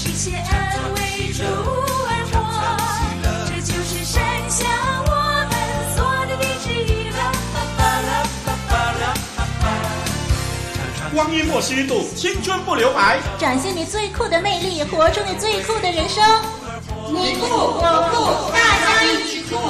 一切恩为主而活，这就是神向我们所的旨意了。 光阴莫虚度，青春不留白， 展现你最酷的魅力，活出你最酷的人生。 你酷我酷，大家一起酷。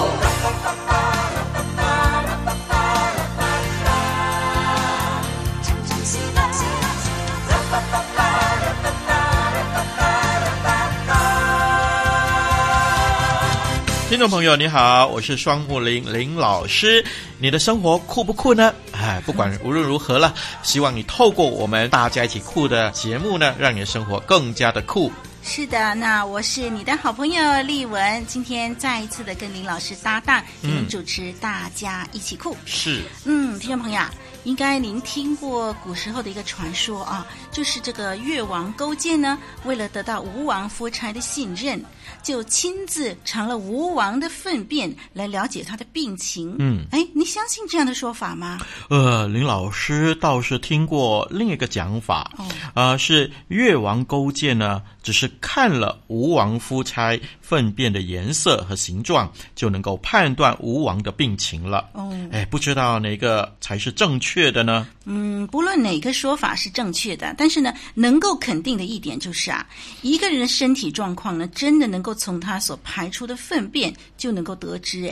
听众朋友你好，我是双木林老师。你的生活酷不酷呢？不管无论如何了，希望你透过我们大家一起酷的节目呢，让你的生活更加的酷。 是的，那我是你的好朋友丽文，今天再一次的跟林老师搭档，给您主持大家一起酷。 是， 听众朋友啊，应该您听过古时候的一个传说啊，就是这个越王勾践呢，为了得到吴王夫差的信任，就亲自尝了吴王的粪便来了解他的病情。你相信这样的说法吗？ 林老师倒是听过另一个讲法，是越王勾践呢，只是看了吴王夫差粪便的颜色和形状，就能够判断吴王的病情了。不知道哪个才是正确的呢？ 不论哪个说法是正确的，但是呢，能够肯定的一点就是一个人的身体状况呢，真的能够从他所排出的粪便就能够得知。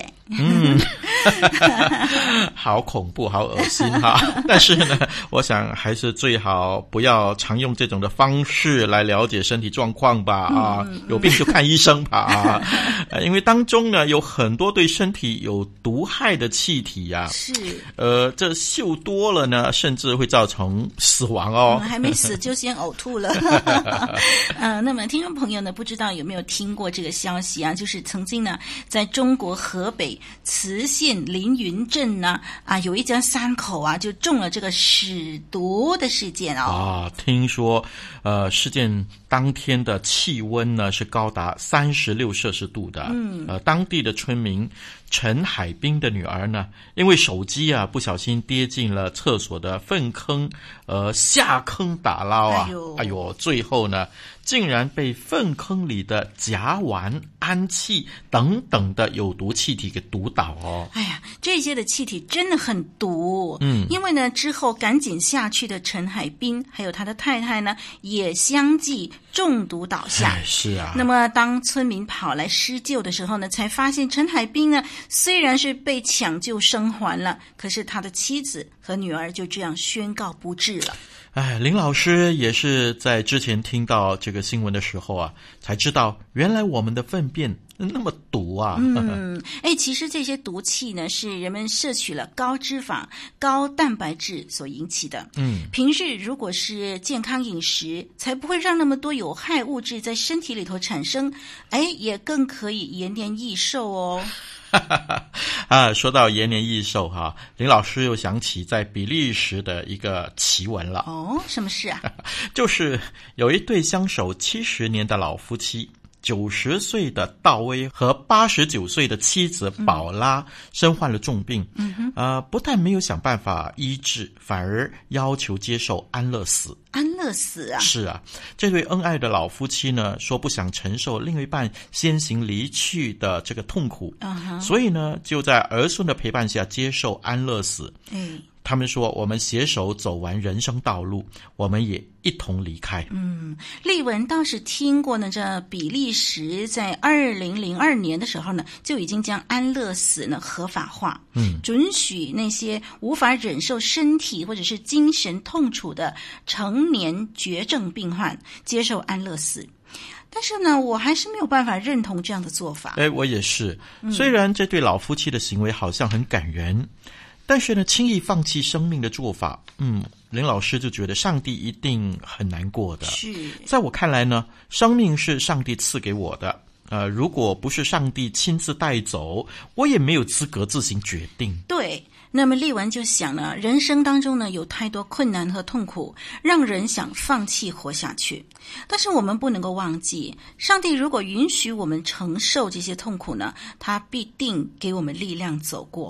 好恐怖，好恶心哈！但是呢，我想还是最好不要常用这种的方式来了解身体状况吧。有病就看医生吧。因为当中呢有很多对身体有毒害的气体呀。 是。 这嗅多了呢，甚至会造成死亡哦。 还没死就先呕吐了。那么听众朋友呢，不知道有没有听过这个消息啊？就是曾经呢，在中国河北磁县凌云镇呢，有一家三口就中了这个屎毒的事件哦。 听说事件当天的气温呢是高达36摄氏度的。当地的村民陈海滨的女儿呢，因为手机不小心跌进了厕所的粪坑，下坑打捞最后呢竟然被粪坑里的甲烷、氨气等等的有毒气体给毒倒哦。 这些的气体真的很毒。因为呢之后赶紧下去的陈海滨还有他的太太呢，也相继中毒倒下。 是啊。 那么当村民跑来施救的时候呢，才发现陈海滨呢虽然是被抢救生还了，可是他的妻子和女儿就这样宣告不治了。 林老师也是在之前听到这个新闻的时候才知道原来我们的粪便那么毒啊。 其实这些毒气呢是人们摄取了高脂肪、高蛋白质所引起的。平日如果是健康饮食，才不会让那么多有害物质在身体里头产生，也更可以延年益寿哦。 说到延年益寿林老师又想起在比利时的一个奇闻了。 什么事啊？ 就是有一对相守70年的老夫妻，90岁的道威和89岁的妻子宝拉身患了重病。不但没有想办法医治，反而要求接受安乐死。 安乐死啊？ 是啊，这对恩爱的老夫妻呢，说不想承受另一半先行离去的这个痛苦，所以呢，就在儿孙的陪伴下接受安乐死。他们说，我们携手走完人生道路，我们也一同离开。 丽文倒是听过呢，这比利时在2002年的时候呢，就已经将安乐死呢合法化，准许那些无法忍受身体或者是精神痛楚的成年绝症病患接受安乐死。但是呢，我还是没有办法认同这样的做法。 我也是。虽然这对老夫妻的行为好像很感人，但是呢，轻易放弃生命的做法，林老师就觉得上帝一定很难过的。 是， 在我看来呢，生命是上帝赐给我的，如果不是上帝亲自带走，我也没有资格自行决定。 对。那么丽文就想呢，人生当中呢有太多困难和痛苦，让人想放弃活下去。但是我们不能够忘记，上帝如果允许我们承受这些痛苦呢，他必定给我们力量走过。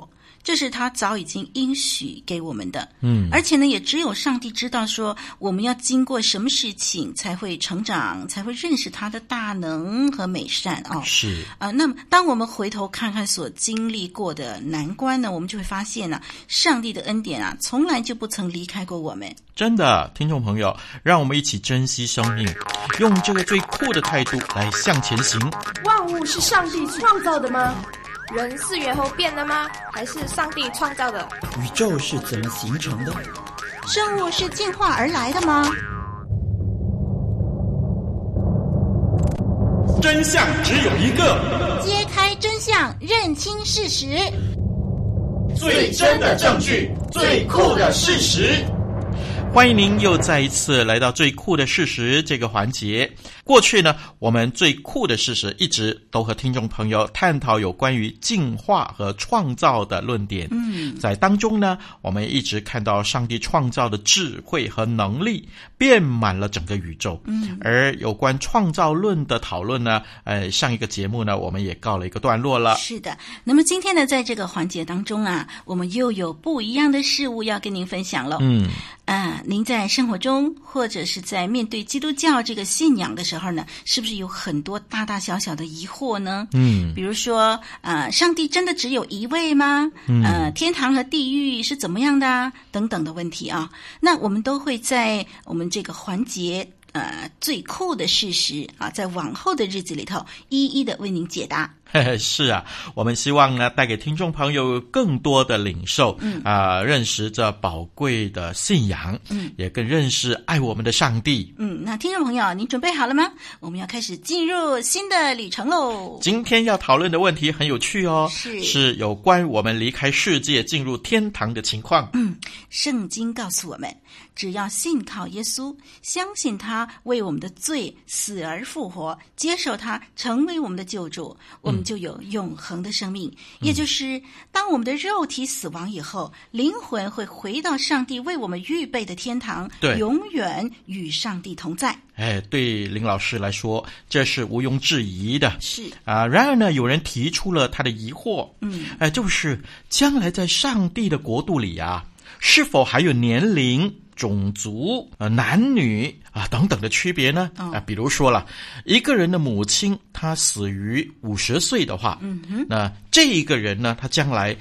这是他早已经应许给我们的。而且呢，也只有上帝知道说我们要经过什么事情才会成长，才会认识他的大能和美善哦。 是那么当我们回头看看所经历过的难关呢，我们就会发现呢，上帝的恩典啊，从来就不曾离开过我们。 真的，听众朋友，让我们一起珍惜生命，用这个最酷的态度来向前行。 万物是上帝创造的吗？人是猿猴变的吗？还是上帝创造的？ 宇宙是怎么形成的？ 生物是进化而来的吗？ 真相只有一个， 揭开真相，认清事实。 最真的证据，最酷的事实。 欢迎您又再一次来到最酷的事实这个环节。过去呢，我们最酷的事实一直都和听众朋友探讨有关于进化和创造的论点。在当中呢，我们一直看到上帝创造的智慧和能力遍满了整个宇宙。而有关创造论的讨论呢，上一个节目呢，我们也告了一个段落了。 是的，那么今天呢，在这个环节当中啊，我们又有不一样的事物要跟您分享了。您在生活中或者是在面对基督教这个信仰的时候呢，是不是有很多大大小小的疑惑呢？比如说上帝真的只有一位吗？天堂和地狱是怎么样的啊？等等的问题啊，那我们都会在我们这个环节最酷的事实啊，在往后的日子里头一一的为您解答。 是啊，我们希望呢带给听众朋友更多的领受，认识这宝贵的信仰，也更认识爱我们的上帝。 那听众朋友，您准备好了吗？我们要开始进入新的旅程喽。 今天要讨论的问题很有趣哦，是有关我们离开世界进入天堂的情况。 圣经告诉我们，只要信靠耶稣，相信他为我们的罪死而复活，接受他成为我们的救主，我们就有永恒的生命。也就是当我们的肉体死亡以后，灵魂会回到上帝为我们预备的天堂，永远与上帝同在。 对林老师来说，这是毋庸置疑的。 是然而呢，有人提出了他的疑惑，就是将来在上帝的国度里啊，是否还有年龄、种族、男女等等的区别呢？比如说了，一个人的母亲她死于50岁的话，那这一个人呢，他将来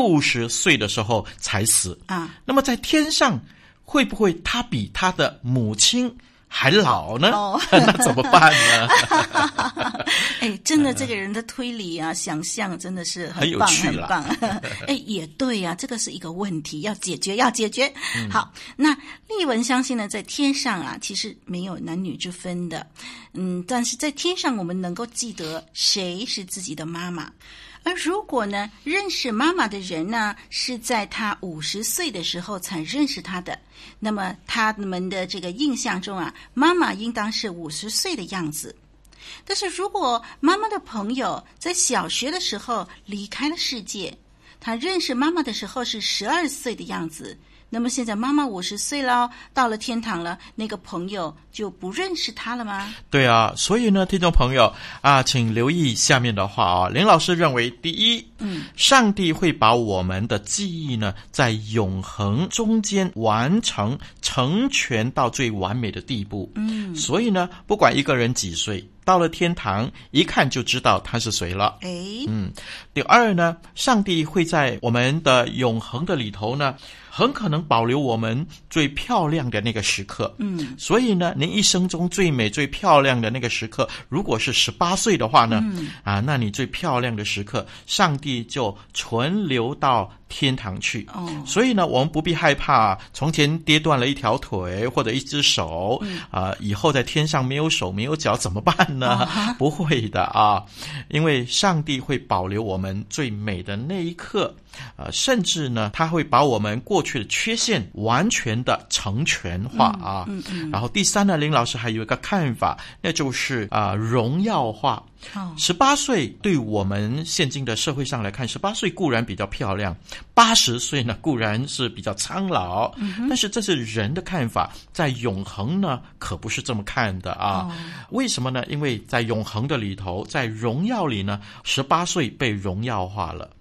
60岁的时候才死那么在天上会不会他比他的母亲还老呢？那怎么办呢？ 真的这个人的推理啊，想象真的是很棒，很棒。也对啊，这个是一个问题，要解决。好，那丽文相信呢，在天上啊，其实没有男女之分的。但是在天上，我们能够记得谁是自己的妈妈。而如果呢，认识妈妈的人呢，是在她50岁的时候才认识她的，那么他们的这个印象中啊，妈妈应当是50岁的样子。但是如果妈妈的朋友在小学的时候离开了世界，他认识妈妈的时候是12岁的样子，那么现在妈妈50岁了，到了天堂了，那个朋友就不认识他了吗？ 对啊，所以呢，听众朋友请留意下面的话林老师认为，第一，上帝会把我们的记忆呢，在永恒中间完成成全到最完美的地步。所以呢，不管一个人几岁，到了天堂一看就知道他是谁了。第二呢，上帝会在我们的永恒的里头呢，很可能保留我们最漂亮的那个时刻。所以呢，您一生中最美最漂亮的那个时刻，如果是18岁的话呢，那你最漂亮的时刻，上帝就存留到天堂去。所以呢，我们不必害怕从前跌断了一条腿或者一只手，以后在天上没有手没有脚怎么办呢？不会的因为上帝会保留我们最美的那一刻，甚至呢，他会把我们过去的缺陷完全的成全化然后第三呢，林老师还有一个看法，那就是荣耀化。18岁对我们现今的社会上来看，18岁固然比较漂亮，80岁呢固然是比较苍老，但是这是人的看法，在永恒呢可不是这么看的为什么呢？因为在永恒的里头，在荣耀里呢，18岁被荣耀化了。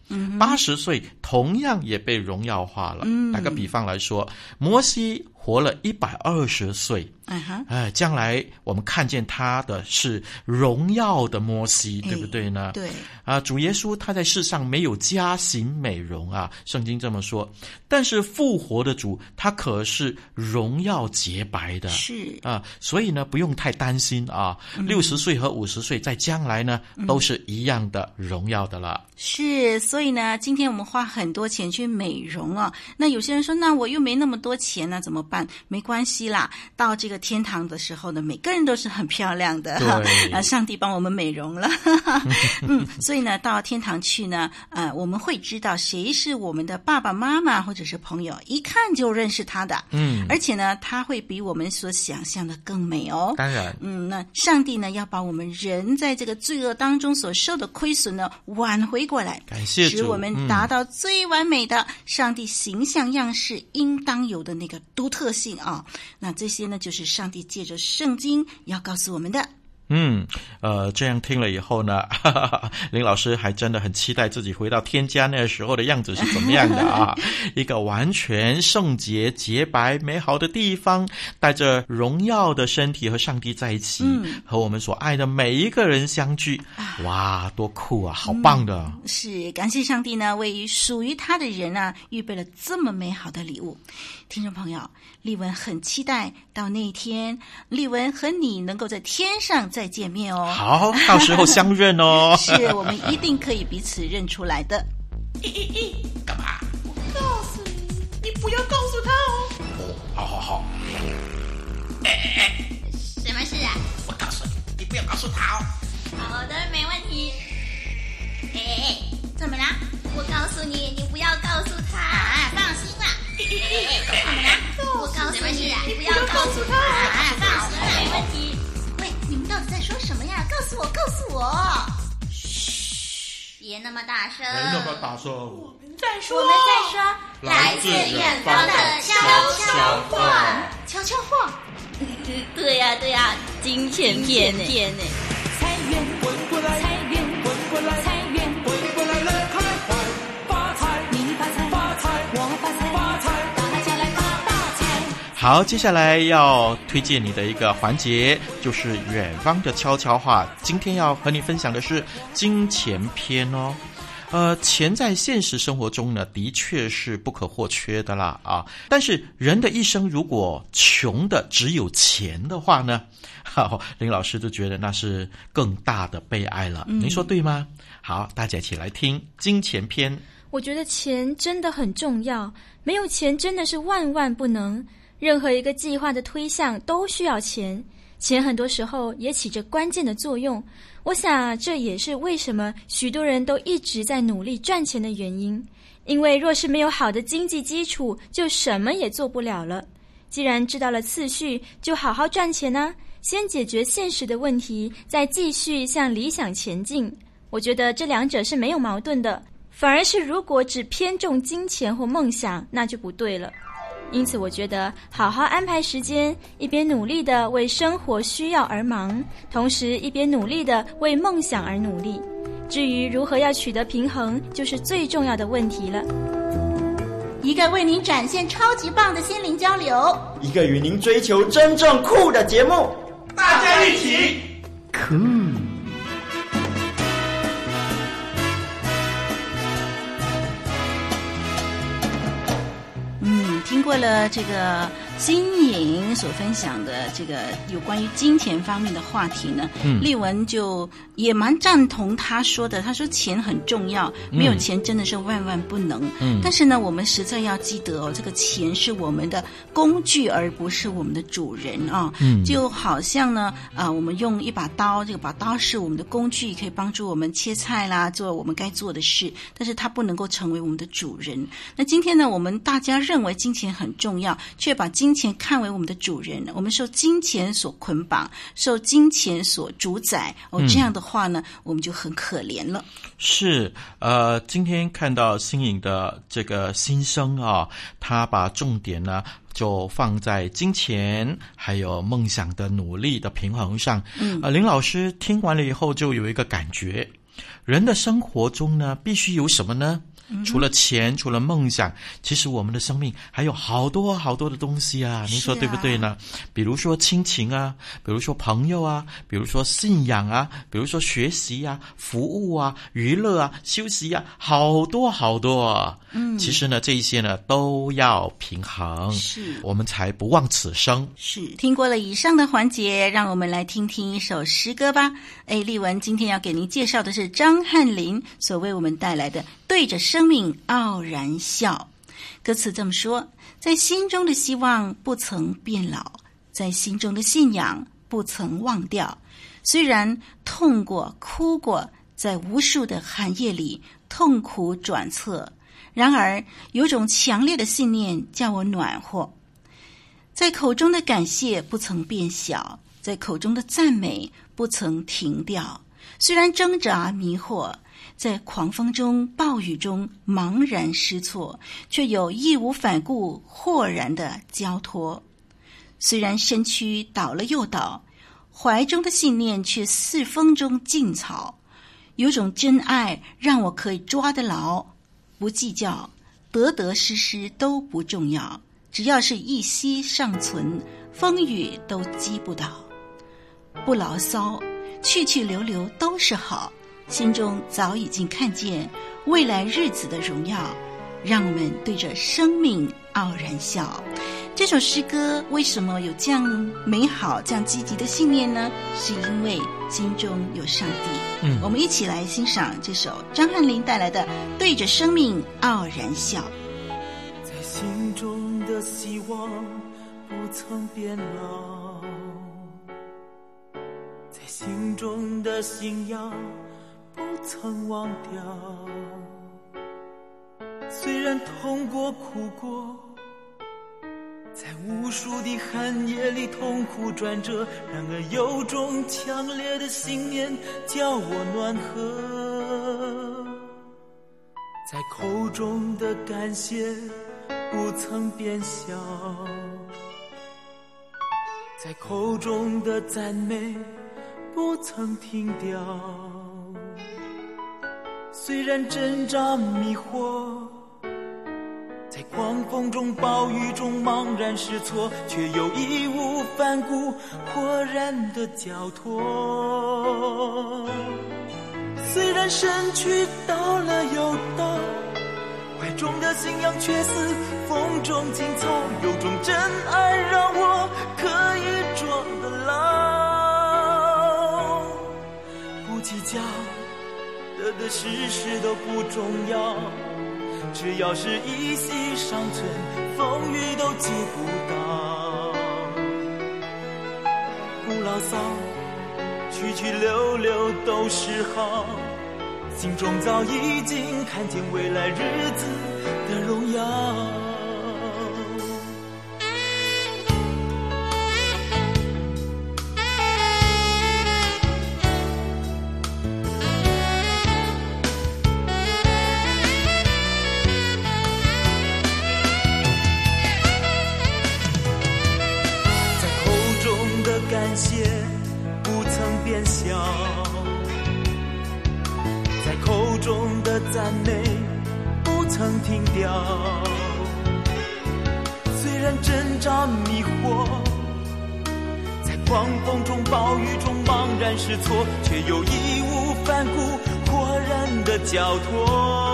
80岁同样也被荣耀化了。打个比方来说，摩西活了120岁，将来我们看见他的是荣耀的摩西，对不对呢？ 对主耶稣他在世上没有加型美容啊，圣经这么说。但是复活的主他可是荣耀洁白的， 是所以呢不用太担心啊。60岁和50岁在将来呢都是一样的荣耀的了。 是，所以呢，今天我们花很多钱去美容啊。那有些人说，那我又没那么多钱呢，怎么办？没关系啦，到这个天堂的时候呢，每个人都是很漂亮的，上帝帮我们美容了。所以呢，到天堂去呢，我们会知道谁是我们的爸爸妈妈或者是朋友，一看就认识他的。而且呢，他会比我们所想象的更美哦。 当然， 那上帝呢，要把我们人在这个罪恶当中所受的亏损呢，挽回过来， 感谢主， 使我们达到最完美的上帝形象样式应当有的那个独特性啊。那这些呢，就是上帝借着圣经要告诉我们的。 这样听了以后呢，林老师还真的很期待自己回到天家那时候的样子是怎么样的啊！一个完全圣洁、洁白、美好的地方，带着荣耀的身体和上帝在一起，和我们所爱的每一个人相聚。哇，多酷啊！好棒的！ 是，感谢上帝呢，为属于他的人啊，预备了这么美好的礼物。听众朋友，丽文很期待到那一天，丽文和你能够在天上再见面哦。 好，到时候相认哦。 是，我们一定可以彼此认出来的。 干嘛？ 我告诉你，你不要告诉他哦。 好。 什么事啊？ 我告诉你，你不要告诉他哦。 好的，没问题。怎么啦？我告诉你，你不要告诉他。放心啦。怎么啦？我告诉你，你不要告诉他。放心啦，没问题。喂，你们到底在说什么呀？告诉我！嘘，别那么大声。 我们在说， 来自远方的悄悄话。悄悄话？对呀，金钱片呢？ 财源滚过来，财源滚过来，财源滚过来了，快发财！你发财，我发财，大家来发大财！ 好，接下来要推荐你的一个环节，就是远方的悄悄话。今天要和你分享的是金钱篇哦。钱在现实生活中呢，的确是不可或缺的啦啊。但是人的一生如果穷的只有钱的话呢，林老师就觉得那是更大的悲哀了。您说对吗？好，大家一起来听金钱篇。 我觉得钱真的很重要，没有钱真的是万万不能。任何一个计划的推向都需要钱，钱很多时候也起着关键的作用。我想这也是为什么许多人都一直在努力赚钱的原因，因为若是没有好的经济基础，就什么也做不了了。既然知道了次序，就好好赚钱啊，先解决现实的问题，再继续向理想前进。我觉得这两者是没有矛盾的，反而是如果只偏重金钱或梦想，那就不对了。因此我觉得好好安排时间，一边努力的为生活需要而忙，同时一边努力的为梦想而努力。至于如何要取得平衡，就是最重要的问题了。 一个为您展现超级棒的心灵交流， 一个与您追求真正酷的节目， 大家一起酷。 听过了这个新颖所分享的这个有关于金钱方面的话题呢，丽文就也蛮赞同他说的。他说钱很重要，没有钱真的是万万不能。但是呢，我们实在要记得哦，这个钱是我们的工具，而不是我们的主人啊。就好像呢，我们用一把刀，这个把刀是我们的工具，可以帮助我们切菜啦，做我们该做的事，但是它不能够成为我们的主人。那今天呢，我们大家认为金钱很重要，却把金钱看为我们的主人，我们受金钱所捆绑，受金钱所主宰这样的话呢，我们就很可怜了。 是，今天看到新颖的这个新生啊，他把重点呢就放在金钱还有梦想的努力的平衡上。林老师听完了以后就有一个感觉， 人的生活中呢，必须有什么呢？除了钱，除了梦想，其实我们的生命还有好多好多的东西啊，您说对不对呢？比如说亲情啊，比如说朋友啊，比如说信仰啊，比如说学习啊，服务啊，娱乐啊，休息啊，好多好多。其实呢，这一些呢都要平衡，是我们才不忘此生。 是，听过了以上的环节，让我们来听听一首诗歌吧。丽文今天要给您介绍的是张翰林所为我们带来的《对着生命傲然笑》。歌词这么说：在心中的希望不曾变老，在心中的信仰不曾忘掉。虽然痛过哭过，在无数的寒夜里痛苦转侧，然而有种强烈的信念叫我暖和。在口中的感谢不曾变小，在口中的赞美不曾停掉。虽然挣扎迷惑，在狂风中暴雨中茫然失措，却有义无反顾豁然的交托。虽然身躯倒了又倒，怀中的信念却似风中劲草。有种真爱让我可以抓得牢，不计较得得失失都不重要，只要是一息尚存，风雨都击不倒。不牢骚，去去留留都是好，心中早已经看见未来日子的荣耀，让我们对着生命傲然笑。这首诗歌为什么有这样美好、这样积极的信念呢？是因为心中有上帝。我们一起来欣赏这首张翰林带来的《对着生命傲然笑》。 在心中的希望不曾变老，在心中的信仰不曾忘掉。虽然痛过苦过，在无数的寒夜里痛苦转折，然而有种强烈的信念叫我暖和。在口中的感谢不曾变小，在口中的赞美不曾停掉。虽然挣扎迷惑，在狂风中暴雨中茫然失措，却又义无反顾豁然的交托。虽然身躯倒了又倒，怀中的信仰却似风中劲草。有种真爱让我可以捉得牢，不计较得得失失都不重要，只要是一息尚存，风雨都击不倒。不牢骚，去去留留都是好，心中早已经看见未来日子的荣耀。感谢不曾变小，在口中的赞美不曾停掉。虽然挣扎迷惑，在狂风中暴雨中茫然失措，却又义无反顾豁然的交托。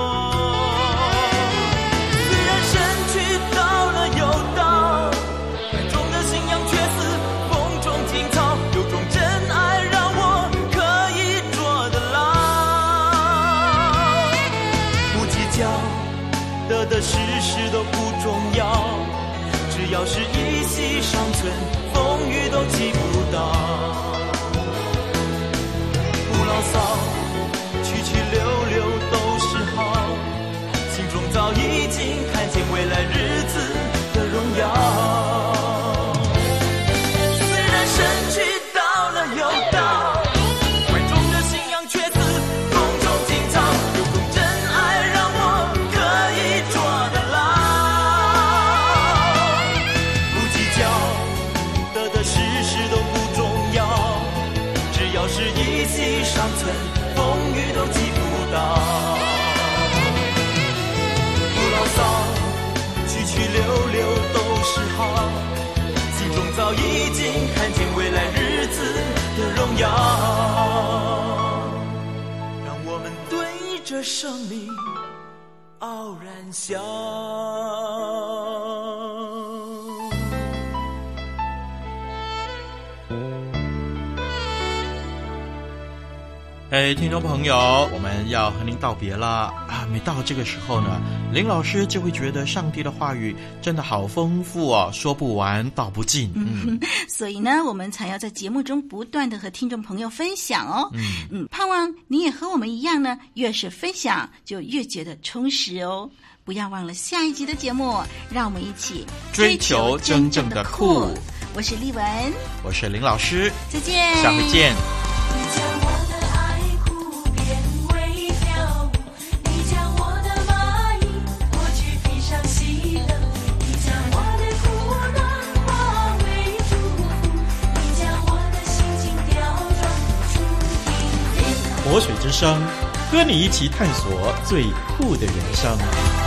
虽然身躯倒了又倒，怀中的信仰却似有种真爱让我可以捉得牢，不计较得得失失都不重要，只要是一息尚存，风雨都击不倒。不牢骚，去去留留都是好，心中早已经看见未来日子的荣耀。身躯倒了又倒，怀中的信仰却似风中劲草。有种真爱让我可以捉得牢，不计较息尚存，风雨都击不倒。不牢骚，曲曲溜溜都是好，心中早已经看见未来日子的荣耀。让我们对着生命傲然笑。 听众朋友，我们要和您道别了啊！每到这个时候呢，林老师就会觉得上帝的话语真的好丰富哦，说不完道不尽。 所以呢，我们才要在节目中不断的和听众朋友分享哦。盼望你也和我们一样呢，越是分享就越觉得充实哦。不要忘了下一集的节目，让我们一起追求真正的酷。 我是丽文， 我是林老师， 再见， 下回见。活水之声，和你一起探索最酷的人生。